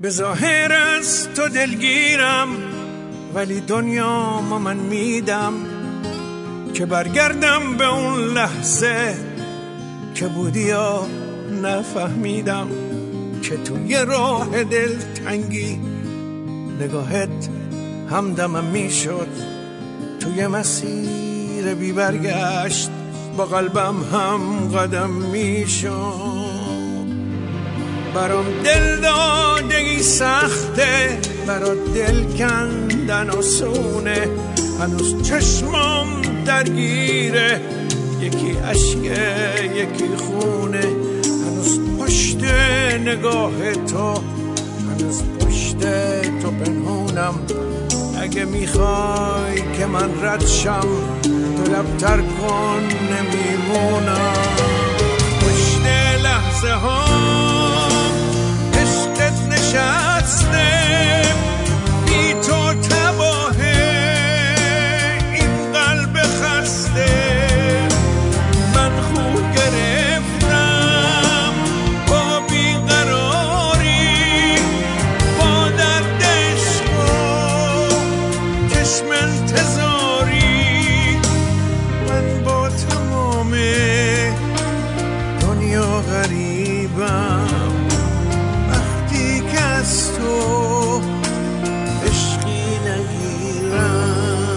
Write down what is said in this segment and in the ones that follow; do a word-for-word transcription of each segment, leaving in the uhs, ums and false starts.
به ظاهر از تو دلگیرم، ولی دنیا ما من میدم که برگردم به اون لحظه که بودی یا نفهمیدم که توی راه دلتنگی نگاهت همدمم میشد، توی مسیر بی برگشت با قلبم هم قدم میشد. برام دل دادگی سخته، برات دل کندن آسونه، هنوز چشمام درگیره، یکی عشقه یکی خونه، هنوز پشت نگاه تو، هنوز پشت تو پنهونم. اگه میخوای که من رد شم تو لبتر کن، نمیمونم. پشت لحظه ها عشقت نشسته، بی تو تباهه این قلب خسته. من خود گرفتم با بیقراری، با درد عشق و چشم انتظاری. من با تمام دنیا غریبم وقتی که از تو عشقی نگیرم.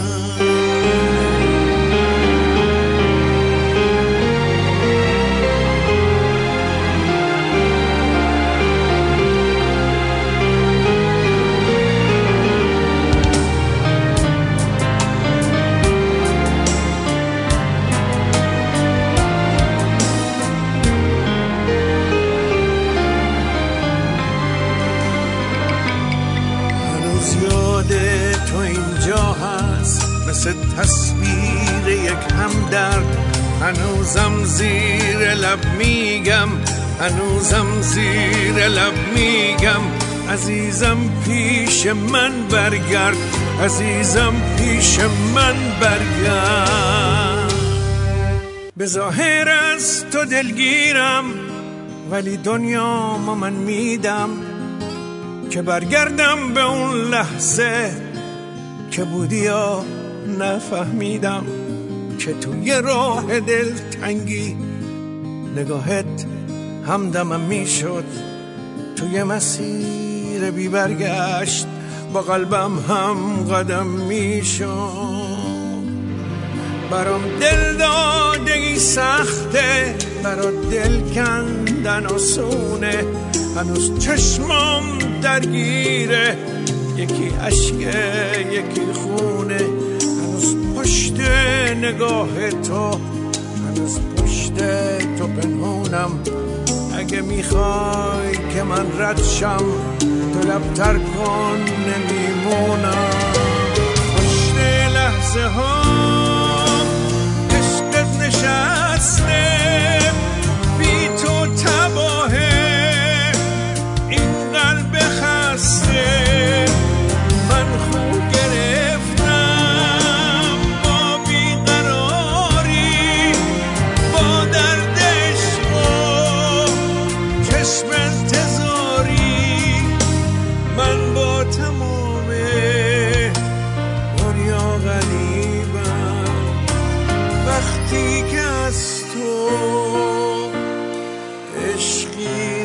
تو اینجا هست مثل تصویر یک همدرد، هنوزم زیر لب میگم، هنوزم زیر لب میگم. عزیزم پیش من برگرد، عزیزم پیش من برگرد. به ظاهر از تو دلگیرم، ولی دنیا ما من میدم که برگردم به اون لحظه که بودی یا نفهمیدم که توی راه دلتنگی نگاهت همدمم میشد، توی مسیر بی برگشت با قلبم هم قدم میشد. برام دل دادگی سخته، برات دل کندن آسونه، هنوز چشمام درگیره، یکی عشقه یکی خونه، هنوز پشت نگاه تو، هنوز پشت تو پنهونم. اگه میخوای که من رد شم تو لبتر کن، نمیمونم. پشت لحظه ها عشقت نشسته، بی تو تباهه این قلب خسته. من خود گرفتم با بیقراری، با درد عشق و چشم انتظاری. من با تمام دنیا غریبم وقتی که از تو عشقی